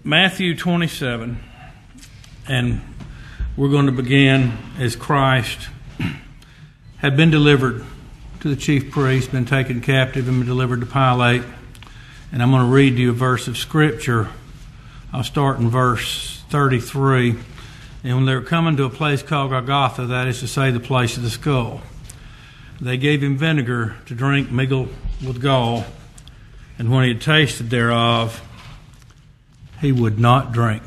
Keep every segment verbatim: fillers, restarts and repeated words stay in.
Matthew twenty-seven, and we're going to begin as Christ had been delivered to the chief priest, been taken captive, and been delivered to Pilate. And I'm going to read you a verse of Scripture. I'll start in verse thirty-three. And when they were coming to a place called Golgotha, that is to say, the place of the skull, they gave him vinegar to drink mingled with gall. And when he had tasted thereof, he would not drink.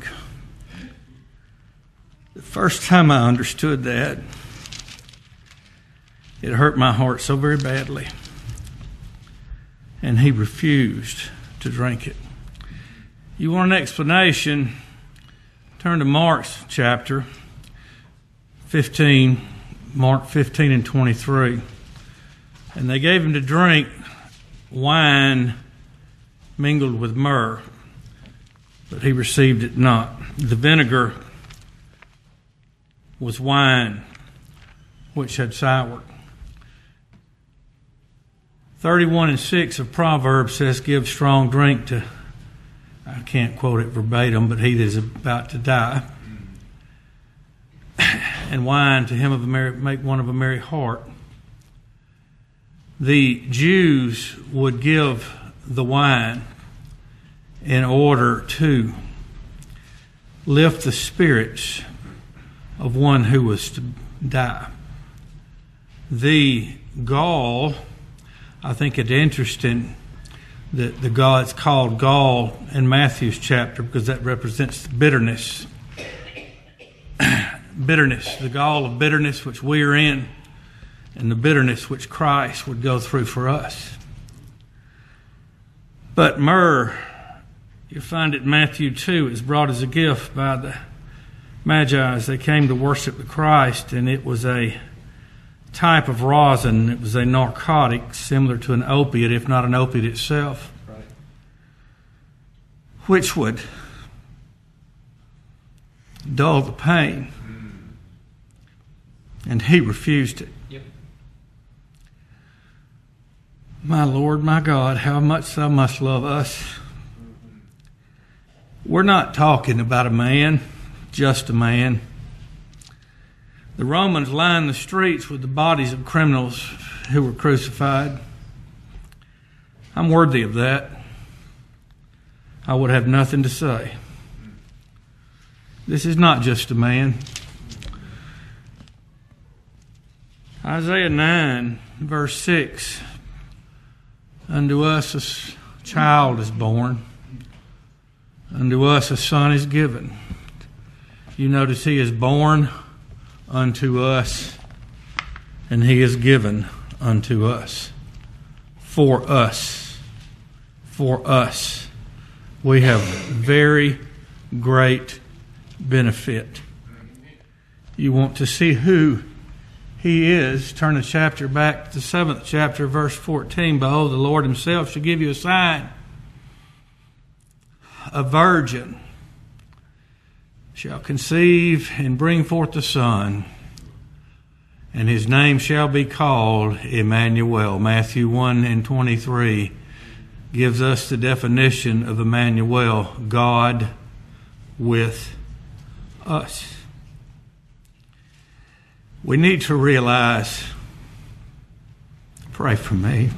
The first time I understood that, it hurt my heart so very badly. And he refused to drink it. You want an explanation? Turn to Mark's chapter fifteen, Mark fifteen and twenty-three. And they gave him to drink wine mingled with myrrh, but he received it not. The vinegar was wine which had soured. thirty-one and six of Proverbs says, give strong drink to, I can't quote it verbatim, but he that is about to die, and wine to him of a merry, make one of a merry heart. The Jews would give the wine in order to lift the spirits of one who was to die. The gall, I think it's interesting that the God's called gall in Matthew's chapter because that represents bitterness. Bitterness, the gall of bitterness which we are in, and the bitterness which Christ would go through for us. But myrrh, you find it in Matthew two, is brought as a gift by the Magi as they came to worship the Christ, and it was a type of rosin. It was a narcotic similar to an opiate, if not an opiate itself, right, which would dull the pain. And he refused it. Yep. My Lord, my God, how much thou must love us. We're not talking about a man, just a man. The Romans lined the streets with the bodies of criminals who were crucified. I'm worthy of that. I would have nothing to say. This is not just a man. Isaiah nine, verse six. Unto us a child is born. Unto us a son is given. You notice he is born unto us, and he is given unto us. For us. For us. We have very great benefit. You want to see who he is? Turn the chapter back to the seventh chapter, verse fourteen. Behold, the Lord himself shall give you a sign. A virgin shall conceive and bring forth a son, and his name shall be called Emmanuel. Matthew one and twenty-three gives us the definition of Emmanuel, God with us. We need to realize, pray for me,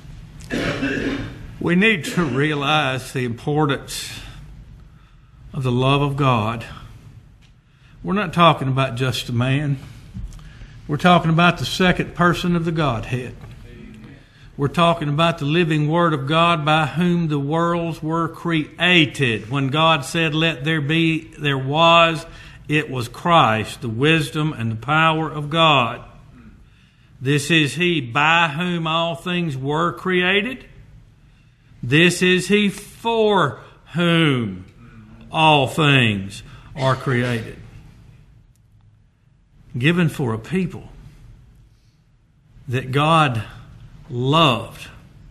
we need to realize the importance of the love of God. We're not talking about just a man. We're talking about the second person of the Godhead. We're talking about the living Word of God by whom the worlds were created. When God said, let there be, there was, it was Christ, the wisdom and the power of God. This is he by whom all things were created. This is he for whom all things are created. Given for a people that God loved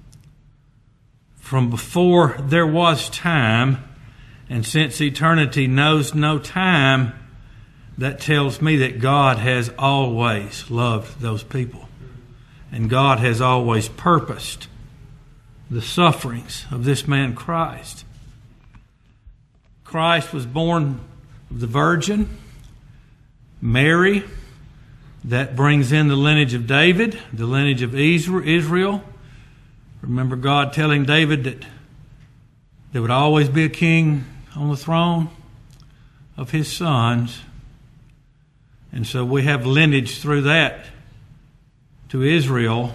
from before there was time, and since eternity knows no time, that tells me that God has always loved those people. And God has always purposed the sufferings of this man Christ. Christ was born of the Virgin Mary. That brings in the lineage of David, the lineage of Israel. Remember God telling David that there would always be a king on the throne of his sons. And so we have lineage through that to Israel.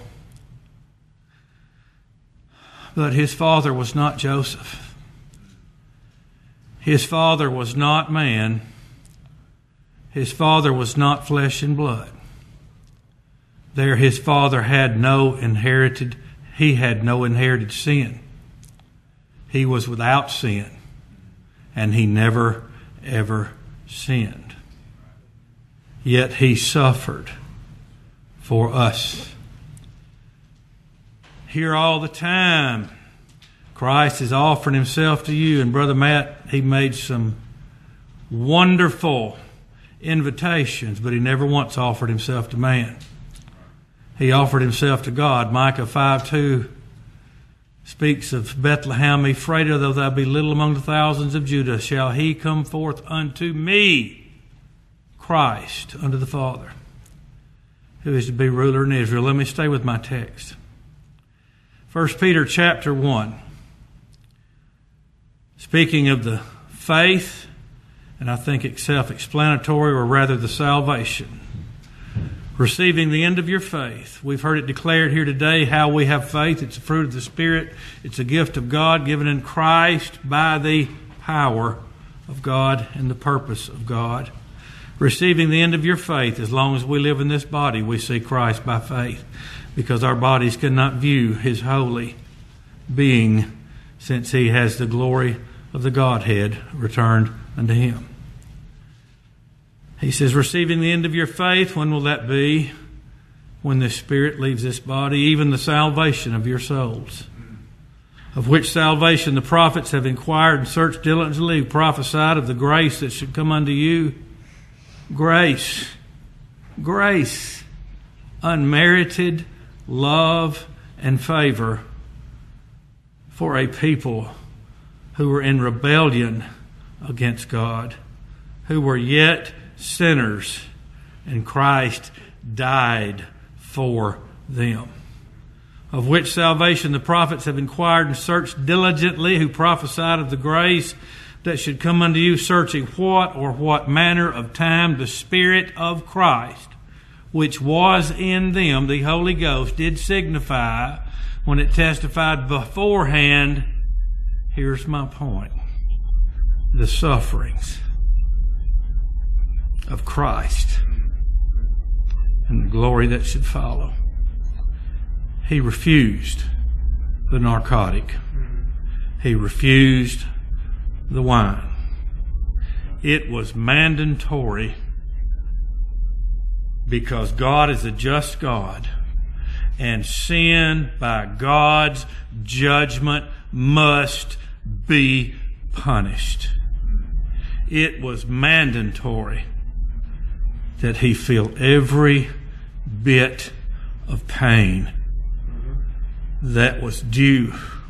But his father was not Joseph. His father was not man. His father was not flesh and blood. There his father had no inherited, he had no inherited sin. He was without sin. And he never, ever sinned. Yet he suffered for us. Here all the time, Christ is offering himself to you. And Brother Matt, he made some wonderful invitations, but he never once offered himself to man. He offered himself to God. Micah five two speaks of Bethlehem, Ephrathah, though thou be little among the thousands of Judah, shall he come forth unto me, Christ, unto the Father, who is to be ruler in Israel. Let me stay with my text. First Peter chapter one. Speaking of the faith, and I think it's self-explanatory, or rather the salvation. Receiving the end of your faith. We've heard it declared here today how we have faith. It's a fruit of the Spirit. It's a gift of God given in Christ by the power of God and the purpose of God. Receiving the end of your faith. As long as we live in this body, we see Christ by faith, because our bodies cannot view his holy being, since he has the glory of the Godhead returned unto him. He says, receiving the end of your faith, when will that be? When the Spirit leaves this body, even the salvation of your souls. Of which salvation the prophets have inquired and searched diligently, who prophesied of the grace that should come unto you. Grace. Grace. Unmerited love and favor for a people who were in rebellion against God, who were yet sinners, and Christ died for them. Of which salvation the prophets have inquired and searched diligently, who prophesied of the grace that should come unto you, searching what or what manner of time the Spirit of Christ, which was in them, the Holy Ghost, did signify when it testified beforehand. Here's my point. The sufferings of Christ and the glory that should follow. He refused the narcotic. He refused the wine. It was mandatory, because God is a just God, and sin by God's judgment must be punished. It was mandatory that he feel every bit of pain that was due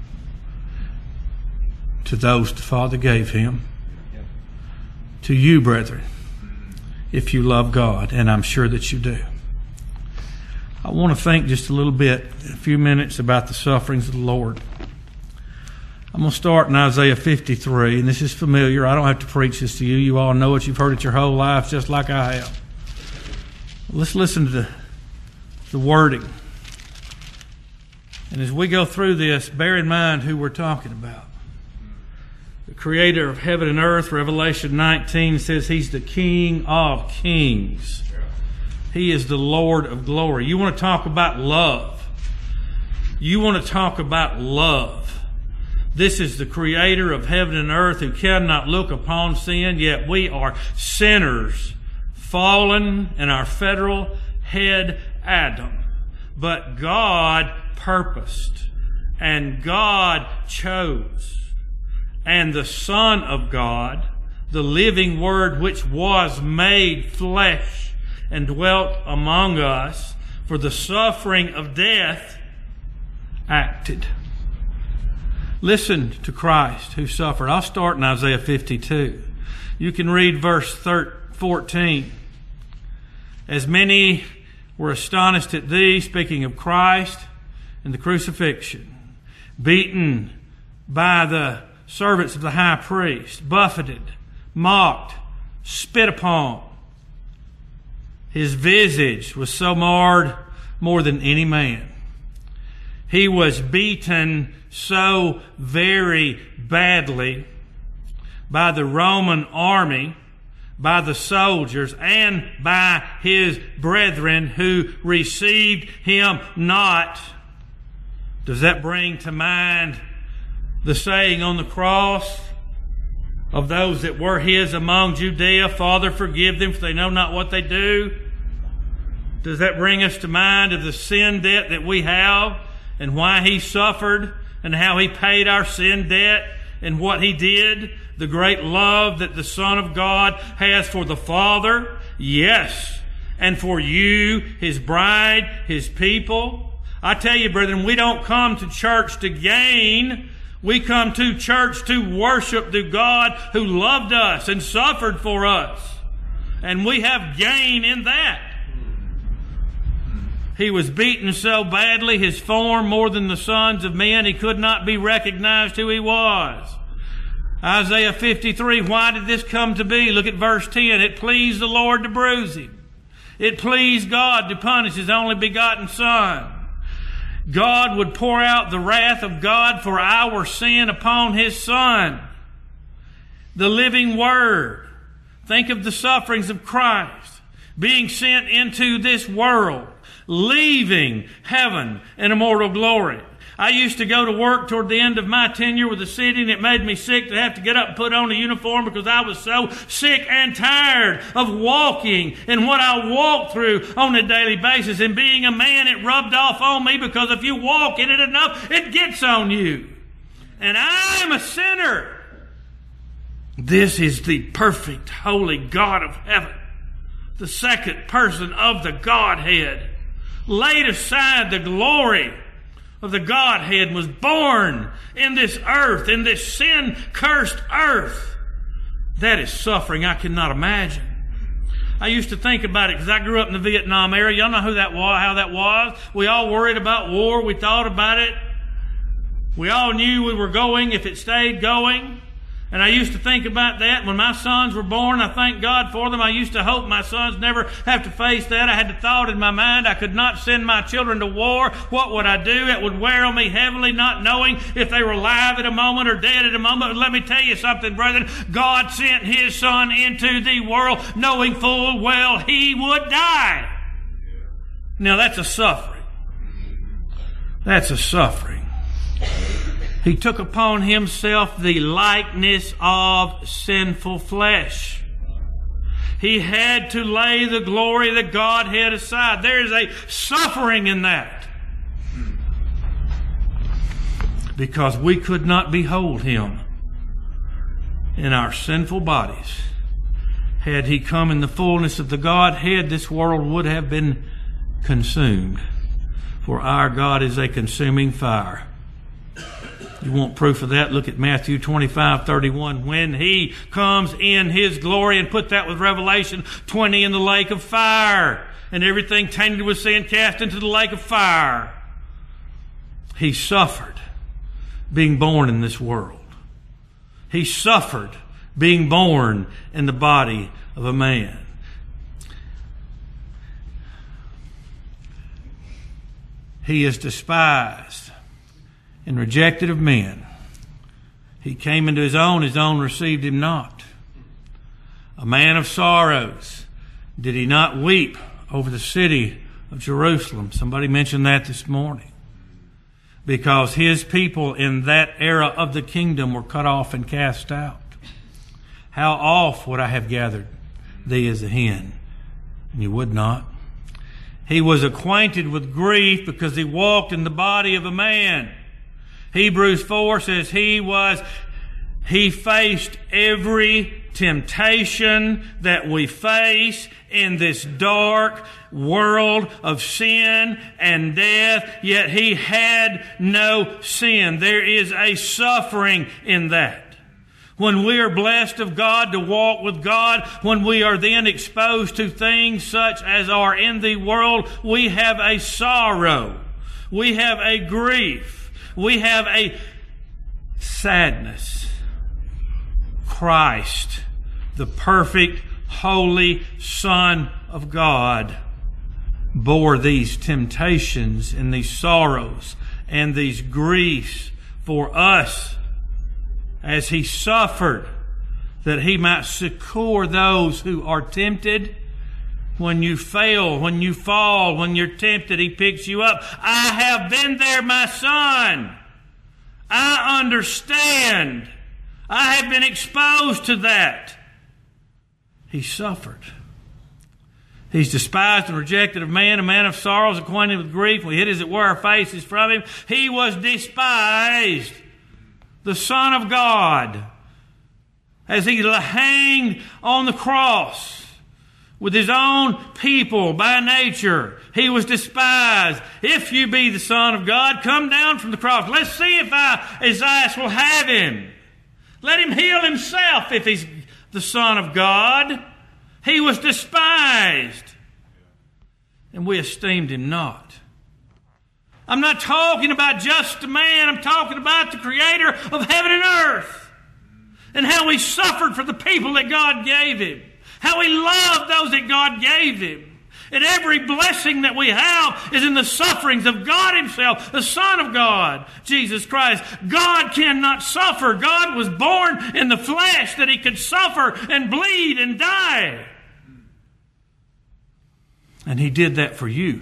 to those the Father gave him. To you, brethren, if you love God, and I'm sure that you do. I want to think just a little bit, a few minutes, about the sufferings of the Lord. I'm going to start in Isaiah fifty-three, and this is familiar. I don't have to preach this to you. You all know it. You've heard it your whole life, just like I have. Let's listen to the, the wording. And as we go through this, bear in mind who we're talking about. The Creator of heaven and earth, Revelation nineteen says he's the King of kings. He is the Lord of glory. You want to talk about love. You want to talk about love. This is the Creator of heaven and earth, who cannot look upon sin, yet we are sinners, fallen in our federal head Adam. But God purposed, and God chose, and the Son of God, the living Word which was made flesh and dwelt among us, for the suffering of death acted. Listen to Christ who suffered. I'll start in Isaiah fifty-two. You can read verse fourteen. As many were astonished at thee, speaking of Christ and the crucifixion, beaten by the servants of the high priest, buffeted, mocked, spit upon. His visage was so marred more than any man. He was beaten so very badly by the Roman army, by the soldiers, and by his brethren who received him not. Does that bring to mind the saying on the cross of those that were his among Judea, Father, forgive them, for they know not what they do? Does that bring us to mind of the sin debt that we have and why he suffered and how he paid our sin debt and what he did? The great love that the Son of God has for the Father? Yes. And for you, his bride, his people? I tell you, brethren, we don't come to church to gain. We come to church to worship the God who loved us and suffered for us. And we have gain in that. He was beaten so badly, his form more than the sons of men, he could not be recognized who he was. Isaiah fifty-three, why did this come to be? Look at verse ten. It pleased the Lord to bruise him. It pleased God to punish his only begotten Son. God would pour out the wrath of God for our sin upon his Son. The living Word. Think of the sufferings of Christ being sent into this world, leaving heaven and immortal glory. I used to go to work toward the end of my tenure with the city, and it made me sick to have to get up and put on a uniform because I was so sick and tired of walking and what I walked through on a daily basis. And being a man, it rubbed off on me because if you walk in it enough, it gets on you. And I'm a sinner. This is the perfect, holy God of heaven, the second person of the Godhead, laid aside the glory of the Godhead, was born in this earth, in this sin-cursed earth. That is suffering I cannot imagine. I used to think about it because I grew up in the Vietnam era. Y'all know who that was, how that was. We all worried about war. We thought about it. We all knew we were going if it stayed going. And I used to think about that. When my sons were born, I thank God for them. I used to hope my sons never have to face that. I had the thought in my mind I could not send my children to war. What would I do? It would wear on me heavily, not knowing if they were alive at a moment or dead at a moment. But let me tell you something, brethren. God sent his Son into the world knowing full well he would die. Now that's a suffering. That's a suffering. He took upon himself the likeness of sinful flesh. He had to lay the glory of the Godhead aside. There is a suffering in that. Because we could not behold him in our sinful bodies. Had he come in the fullness of the Godhead, this world would have been consumed. For our God is a consuming fire. You want proof of that? Look at Matthew twenty-five thirty-one. When he comes in his glory, and put that with Revelation twenty in the lake of fire, and everything tainted with sin cast into the lake of fire. He suffered being born in this world. He suffered being born in the body of a man. He is despised and rejected of men. He came into his own, his own received him not. A man of sorrows. Did he not weep over the city of Jerusalem? Somebody mentioned that this morning. Because his people in that era of the kingdom were cut off and cast out. How oft would I have gathered thee as a hen? And you would not. He was acquainted with grief because he walked in the body of a man. Hebrews four says he was, he faced every temptation that we face in this dark world of sin and death, yet he had no sin. There is a suffering in that. When we are blessed of God to walk with God, when we are then exposed to things such as are in the world, we have a sorrow. We have a grief. We have a sadness. Christ, the perfect, holy Son of God, bore these temptations and these sorrows and these griefs for us as he suffered, that he might succor those who are tempted. When you fail, when you fall, when you're tempted, he picks you up. I have been there, my son. I understand. I have been exposed to that. He suffered. He's despised and rejected of man, a man of sorrows, acquainted with grief. We hid as it were our faces from him. He was despised. The Son of God, as he hanged on the cross with his own people by nature, he was despised. If you be the Son of God, come down from the cross. Let's see if I, Isaiah will have him. Let him heal himself if he's the Son of God. He was despised, and we esteemed him not. I'm not talking about just a man. I'm talking about the Creator of heaven and earth, and how he suffered for the people that God gave him, how he loved those that God gave him. And every blessing that we have is in the sufferings of God himself, the Son of God, Jesus Christ. God cannot suffer. God was born in the flesh that he could suffer and bleed and die. And he did that for you.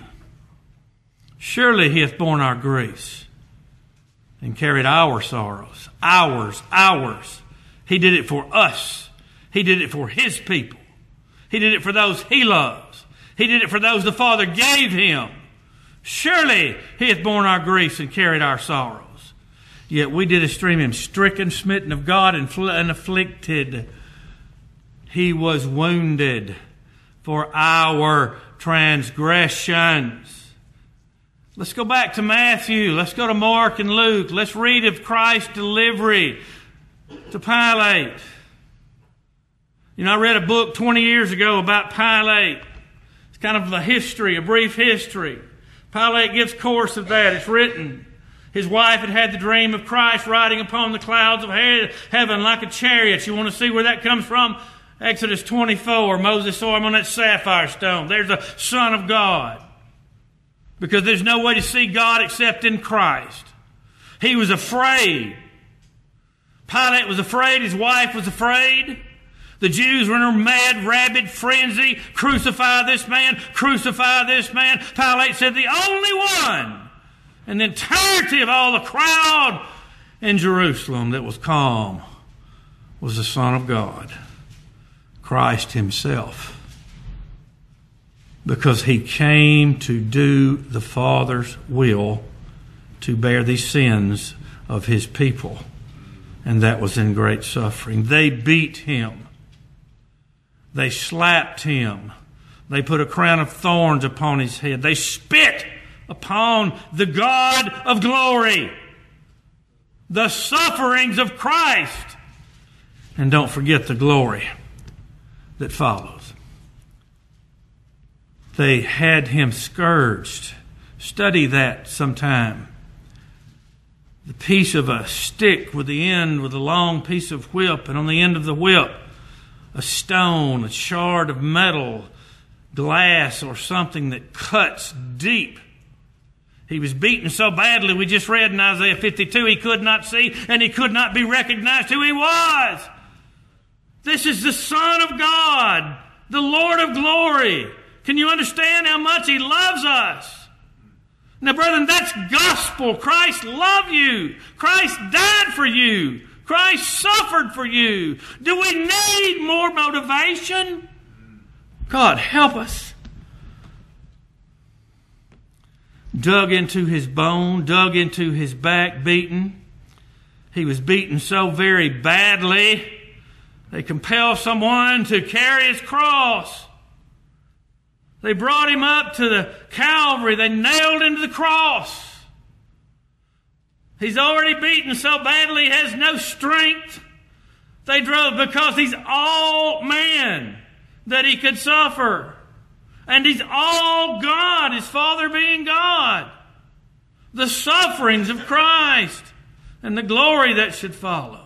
Surely he hath borne our griefs and carried our sorrows, ours, ours. He did it for us. He did it for his people. He did it for those he loves. He did it for those the Father gave him. Surely he hath borne our griefs and carried our sorrows. Yet we did esteem him stricken, smitten of God, and afflicted. He was wounded for our transgressions. Let's go back to Matthew. Let's go to Mark and Luke. Let's read of Christ's delivery to Pilate. You know, I read a book twenty years ago about Pilate. It's kind of a history, a brief history. Pilate gives course of that. It's written. His wife had had the dream of Christ riding upon the clouds of heaven like a chariot. You want to see where that comes from? Exodus twenty-four. Moses saw him on that sapphire stone. There's the Son of God. Because there's no way to see God except in Christ. He was afraid. Pilate was afraid. His wife was afraid. The Jews were in a mad, rabid frenzy. Crucify this man. Crucify this man. Pilate said, the only one in the entirety of all the crowd in Jerusalem that was calm was the Son of God, Christ himself. Because he came to do the Father's will, to bear the sins of his people. And that was in great suffering. They beat him. They slapped him. They put a crown of thorns upon his head. They spit upon the God of glory. The sufferings of Christ. And don't forget the glory that follows. They had him scourged. Study that sometime. The piece of a stick with the end, with a long piece of whip, and on the end of the whip, a stone, a shard of metal, glass, or something that cuts deep. He was beaten so badly, we just read in Isaiah fifty-two, he could not see and he could not be recognized who he was. This is the Son of God, the Lord of glory. Can you understand how much he loves us? Now, brethren, that's gospel. Christ loved you. Christ died for you. Christ suffered for you. Do we need more motivation? God, help us. Dug into his bone, dug into his back, beaten. He was beaten so very badly They compel someone to carry his cross. They brought him up to the Calvary. They nailed him to the cross. He's already beaten so badly he has no strength. They drove because he's all man that he could suffer. And he's all God, his Father being God. The sufferings of Christ and the glory that should follow.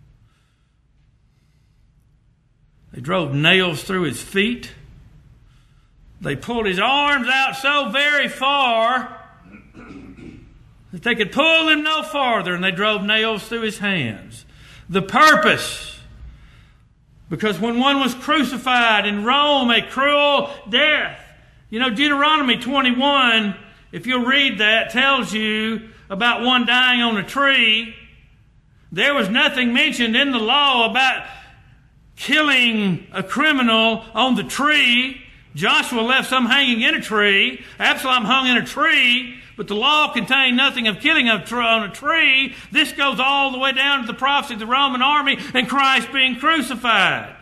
They drove nails through his feet. They pulled his arms out so very far that they could pull them no farther, and they drove nails through his hands. The purpose, because when one was crucified in Rome, a cruel death. You know, Deuteronomy twenty-one, if you'll read that, tells you about one dying on a tree. There was nothing mentioned in the law about killing a criminal on the tree. Joshua left some hanging in a tree. Absalom hung in a tree. But the law contained nothing of killing on a tree. This goes all the way down to the prophecy of the Roman army and Christ being crucified.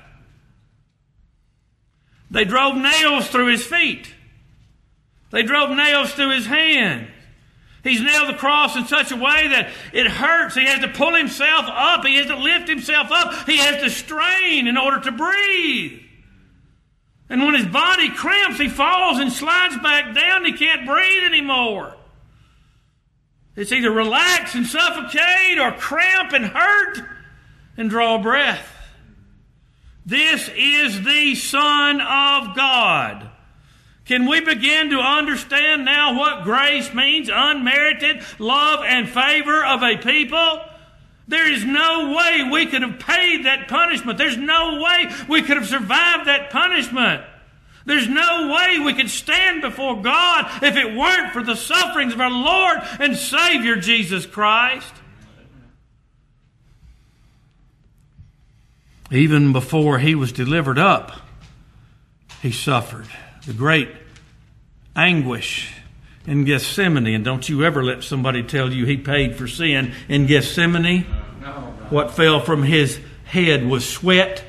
They drove nails through his feet. They drove nails through his hands. He's nailed the cross in such a way that it hurts. He has to pull himself up. He has to lift himself up. He has to strain in order to breathe. And when his body cramps, he falls and slides back down. He can't breathe anymore. It's either relax and suffocate or cramp and hurt and draw breath. This is the Son of God. Can we begin to understand now what grace means? Unmerited love and favor of a people? There is no way we could have paid that punishment. There's no way we could have survived that punishment. There's no way we could stand before God if it weren't for the sufferings of our Lord and Savior Jesus Christ. Even before he was delivered up, he suffered the great anguish in Gethsemane. And don't you ever let somebody tell you he paid for sin in Gethsemane. No, no. What fell from his head was sweat.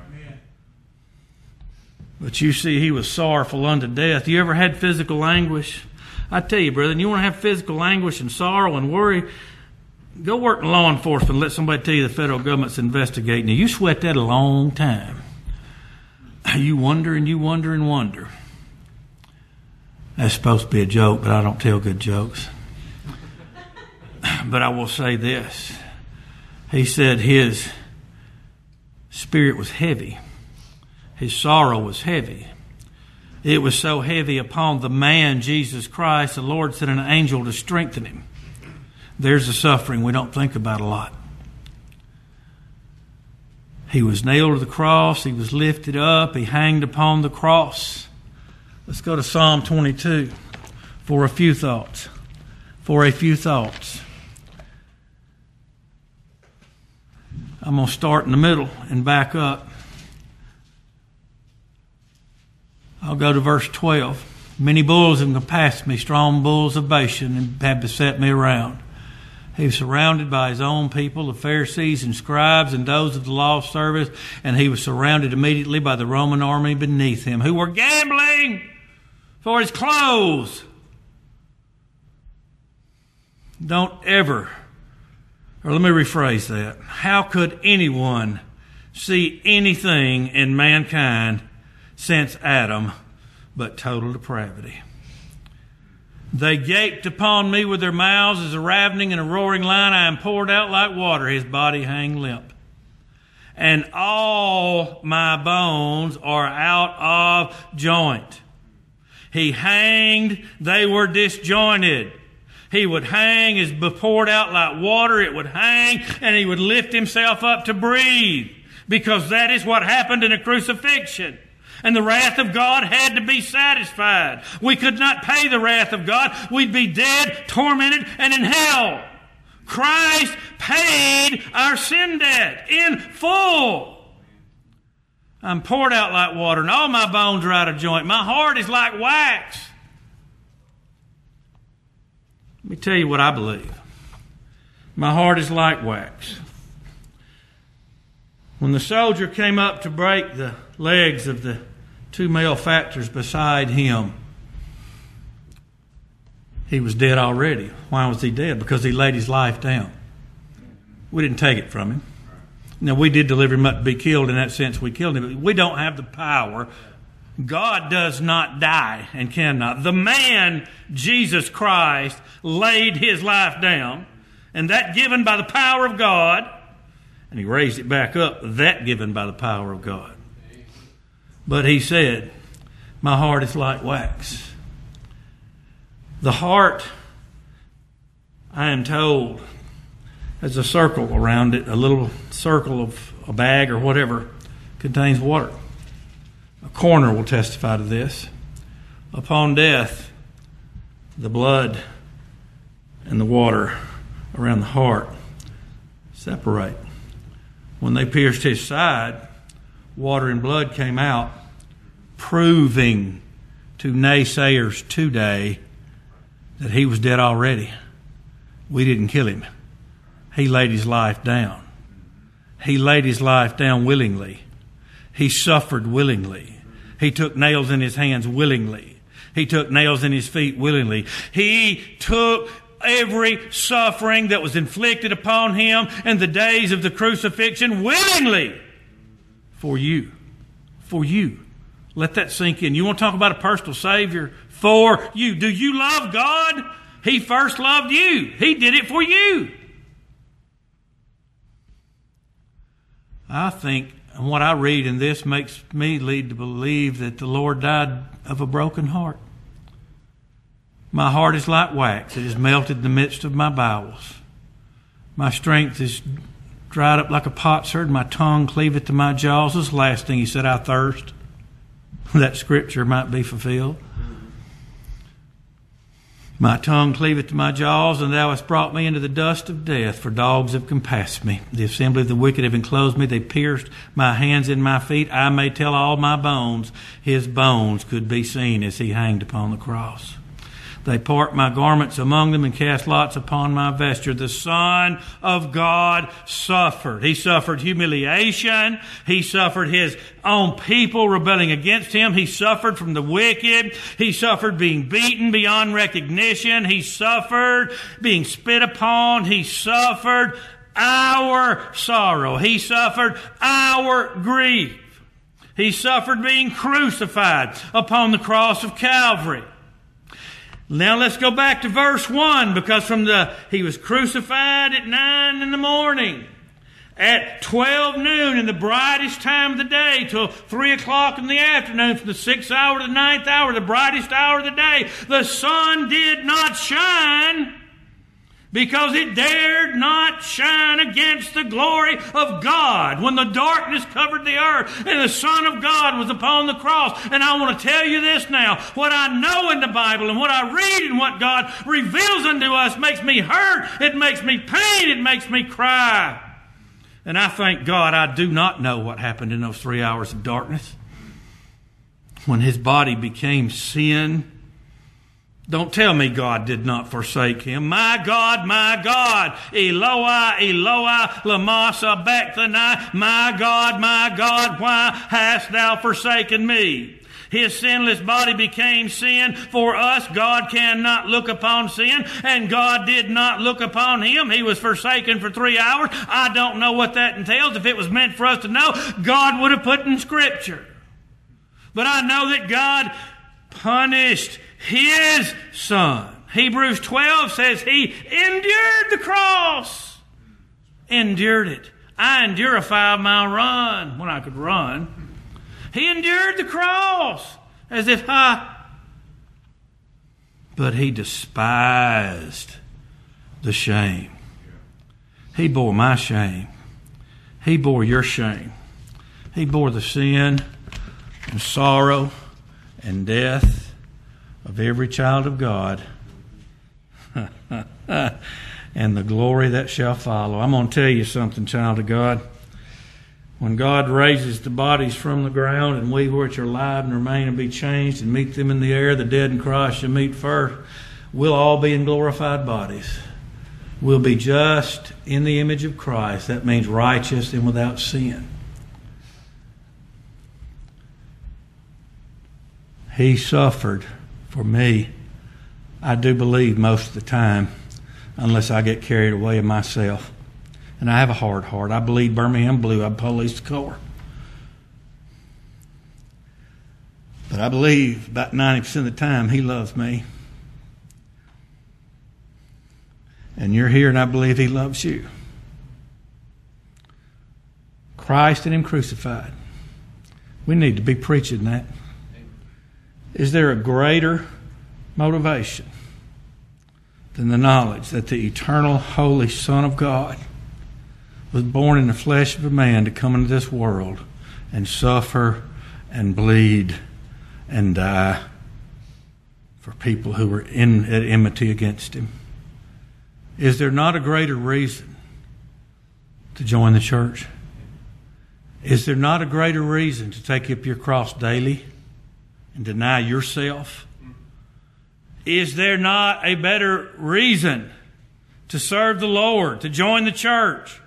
But you see, he was sorrowful unto death. You ever had physical anguish? I tell you, brother, you want to have physical anguish and sorrow and worry, go work in law enforcement and let somebody tell you the federal government's investigating you. You sweat that a long time. You wonder and you wonder and wonder. That's supposed to be a joke, but I don't tell good jokes. But I will say this. He said his spirit was heavy. His sorrow was heavy. It was so heavy upon the man, Jesus Christ, the Lord sent an angel to strengthen him. There's a suffering we don't think about a lot. He was nailed to the cross. He was lifted up. He hanged upon the cross. Let's go to Psalm twenty-two for a few thoughts. For a few thoughts. I'm going to start in the middle and back up. I'll go to verse twelve. Many bulls have compassed me, strong bulls of Bashan, and have beset me around. He was surrounded by his own people, the Pharisees and scribes and those of the law service, and he was surrounded immediately by the Roman army beneath him, who were gambling for his clothes. Don't ever, or let me rephrase that. How could anyone see anything in mankind since Adam but total depravity? They gaped upon me with their mouths as a ravening and a roaring lion. I am poured out like water. His body hang limp. And all my bones are out of joint. He hanged, they were disjointed. He would hang, is poured out like water. It would hang, and he would lift himself up to breathe. Because that is what happened in a crucifixion. And the wrath of God had to be satisfied. We could not pay the wrath of God. We'd be dead, tormented, and in hell. Christ paid our sin debt in full. I'm poured out like water, and all my bones are out of joint. My heart is like wax. Let me tell you what I believe. My heart is like wax. When the soldier came up to break the legs of the two malefactors beside him, he was dead already. Why was he dead? Because he laid his life down. We didn't take it from him. Now, we did deliver him up to be killed. In that sense, we killed him. But we don't have the power. God does not die and cannot. The man, Jesus Christ, laid his life down, and that given by the power of God, and he raised it back up, that given by the power of God. But he said, my heart is like wax. The heart, I am told, has a circle around it, a little circle of a bag or whatever, contains water. A coroner will testify to this. Upon death, the blood and the water around the heart separate. When they pierced his side, water and blood came out, proving to naysayers today that he was dead already. We didn't kill him. He laid his life down. He laid his life down willingly. He suffered willingly. He took nails in his hands willingly. He took nails in his feet willingly. He took every suffering that was inflicted upon him in the days of the crucifixion willingly for you. For you. Let that sink in. You want to talk about a personal Savior? For you. Do you love God? He first loved you. He did it for you. I think what I read in this makes me lead to believe that the Lord died of a broken heart. My heart is like wax. It is melted in the midst of my bowels. My strength is dried up like a potsherd. My tongue cleaveth to my jaws. This is the last thing he said, I thirst. That scripture might be fulfilled. My tongue cleaveth to my jaws, and thou hast brought me into the dust of death, for dogs have compassed me. The assembly of the wicked have enclosed me. They pierced my hands and my feet. I may tell all my bones. His bones could be seen as he hanged upon the cross. They part my garments among them and cast lots upon my vesture. The Son of God suffered. He suffered humiliation. He suffered his own people rebelling against him. He suffered from the wicked. He suffered being beaten beyond recognition. He suffered being spit upon. He suffered our sorrow. He suffered our grief. He suffered being crucified upon the cross of Calvary. Now let's go back to verse one, because from the he was crucified at nine in the morning, at twelve noon in the brightest time of the day, till three o'clock in the afternoon, from the sixth hour to the ninth hour, the brightest hour of the day, the sun did not shine, because it dared not shine against the glory of God when the darkness covered the earth and the Son of God was upon the cross. And I want to tell you this now. What I know in the Bible and what I read and what God reveals unto us makes me hurt. It makes me pain. It makes me cry. And I thank God I do not know what happened in those three hours of darkness when his body became sin. Don't tell me God did not forsake him. My God, my God, Eloi, Eloi, lama sabachthani. My God, my God, why hast thou forsaken me? His sinless body became sin for us. God cannot look upon sin, and God did not look upon him. He was forsaken for three hours. I don't know what that entails. If it was meant for us to know, God would have put in Scripture. But I know that God punished his Son. Hebrews twelve says he endured the cross. Endured it. I endure a five mile run when I could run. He endured the cross as if I... But he despised the shame. He bore my shame. He bore your shame. He bore the sin and sorrow and death of every child of God and the glory that shall follow. I'm going to tell you something, child of God. When God raises the bodies from the ground, and we which are alive and remain and be changed and meet them in the air, the dead in Christ shall meet first, we'll all be in glorified bodies. We'll be just in the image of Christ. That means righteous and without sin. He suffered for me, I do believe, most of the time, unless I get carried away in myself. And I have a hard heart. I bleed Birmingham blue. I police the car. But I believe about ninety percent of the time he loves me. And you're here, and I believe he loves you. Christ and him crucified. We need to be preaching that. Is there a greater motivation than the knowledge that the eternal, holy Son of God was born in the flesh of a man to come into this world and suffer and bleed and die for people who were in at enmity against him? Is there not a greater reason to join the church? Is there not a greater reason to take up your cross daily and deny yourself? Is there not a better reason to serve the Lord, to join the church,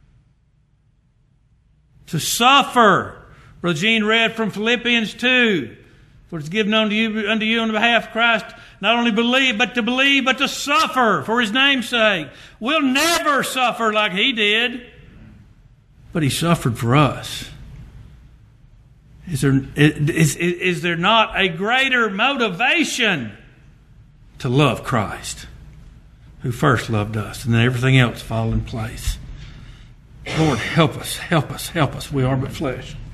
to suffer? Brother Gene read from Philippians two. For it's given unto you, unto you on behalf of Christ, not only believe, but to believe, but to suffer for his name's sake. We'll never suffer like he did. But he suffered for us. Is there, is, is, is there not a greater motivation to love Christ, who first loved us, and then everything else fall in place? Lord, help us, help us, help us. We are but flesh.